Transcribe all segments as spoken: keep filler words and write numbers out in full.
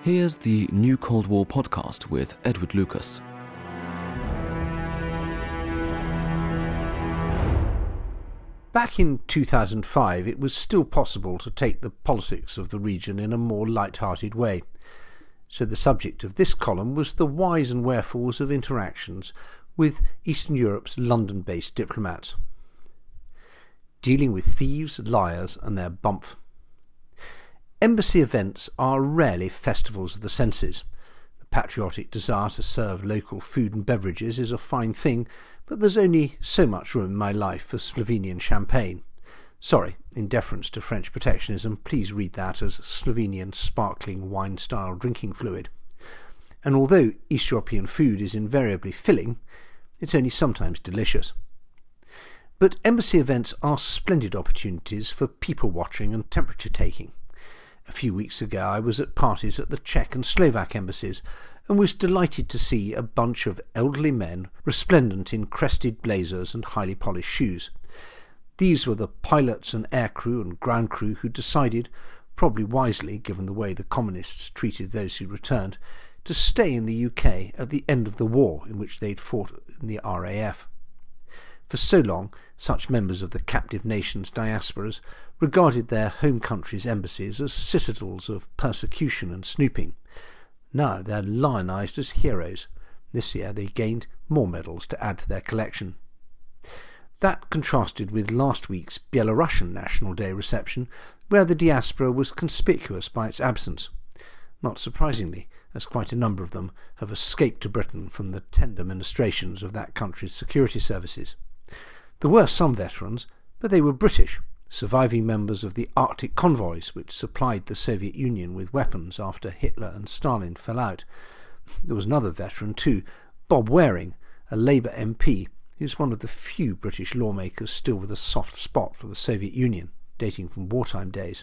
Here's the New Cold War podcast with Edward Lucas. Back in two thousand five, it was still possible to take the politics of the region in a more light-hearted way. So the subject of this column was the whys and wherefores of interactions with Eastern Europe's London-based diplomats. Dealing with thieves, liars and their bump. Embassy events are rarely festivals of the senses. The patriotic desire to serve local food and beverages is a fine thing, but there's only so much room in my life for Slovenian champagne. Sorry, in deference to French protectionism, please read that as Slovenian sparkling wine-style drinking fluid. And although East European food is invariably filling, it's only sometimes delicious. But embassy events are splendid opportunities for people-watching and temperature-taking. A few weeks ago I was at parties at the Czech and Slovak embassies and was delighted to see a bunch of elderly men resplendent in crested blazers and highly polished shoes. These were the pilots and aircrew and ground crew who decided, probably wisely given the way the communists treated those who returned, to stay in the U K at the end of the war in which they'd fought in the R A F. For so long, such members of the captive nations' diasporas regarded their home country's embassies as citadels of persecution and snooping. Now they're lionised as heroes. This year they gained more medals to add to their collection. That contrasted with last week's Belarusian National Day reception, where the diaspora was conspicuous by its absence. Not surprisingly, as quite a number of them have escaped to Britain from the tender ministrations of that country's security services. There were some veterans, but they were British, surviving members of the Arctic convoys which supplied the Soviet Union with weapons after Hitler and Stalin fell out. There was another veteran too, Bob Waring, a Labour M P, who's one of the few British lawmakers still with a soft spot for the Soviet Union, dating from wartime days.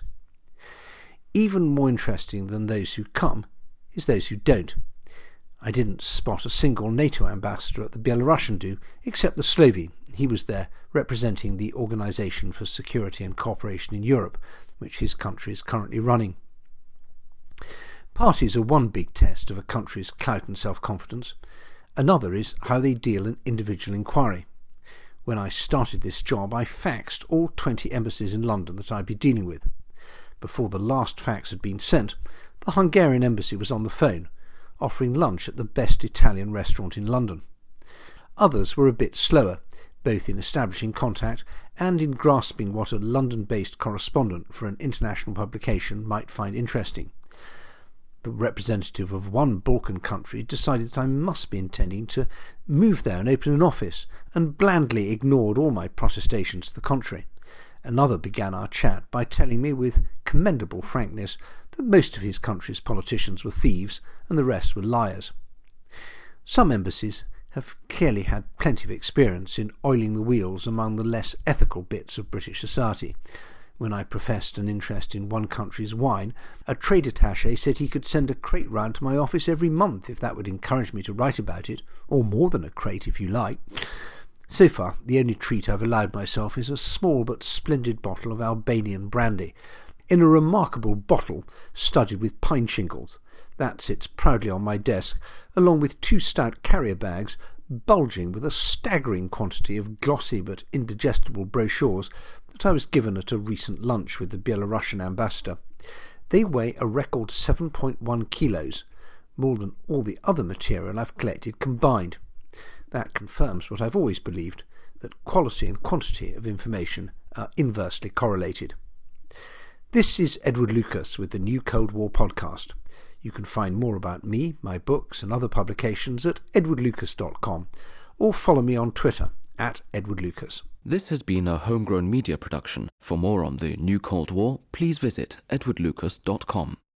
Even more interesting than those who come is those who don't. I didn't spot a single NATO ambassador at the Belarusian do, except the Slovene. He was there representing the Organisation for Security and Cooperation in Europe, which his country is currently running. Parties are one big test of a country's clout and self-confidence. Another is how they deal in individual inquiry. When I started this job, I faxed all twenty embassies in London that I'd be dealing with. Before the last fax had been sent, the Hungarian embassy was on the phone, offering lunch at the best Italian restaurant in London. Others were a bit slower, both in establishing contact and in grasping what a London-based correspondent for an international publication might find interesting. The representative of one Balkan country decided that I must be intending to move there and open an office, and blandly ignored all my protestations to the contrary. Another began our chat by telling me with commendable frankness that most of his country's politicians were thieves and the rest were liars. Some embassies have clearly had plenty of experience in oiling the wheels among the less ethical bits of British society. When I professed an interest in one country's wine, a trade attaché said he could send a crate round to my office every month if that would encourage me to write about it, or more than a crate if you like. So far, the only treat I've allowed myself is a small but splendid bottle of Albanian brandy, in a remarkable bottle studded with pine shingles. That sits proudly on my desk, along with two stout carrier bags bulging with a staggering quantity of glossy but indigestible brochures that I was given at a recent lunch with the Belarusian ambassador. They weigh a record seven point one kilos, more than all the other material I've collected combined. That confirms what I've always believed, that quality and quantity of information are inversely correlated. This is Edward Lucas with the New Cold War podcast. You can find more about me, my books and other publications at edward lucas dot com, or follow me on Twitter at Edward Lucas. This has been a homegrown media production. For more on the New Cold War, please visit edward lucas dot com.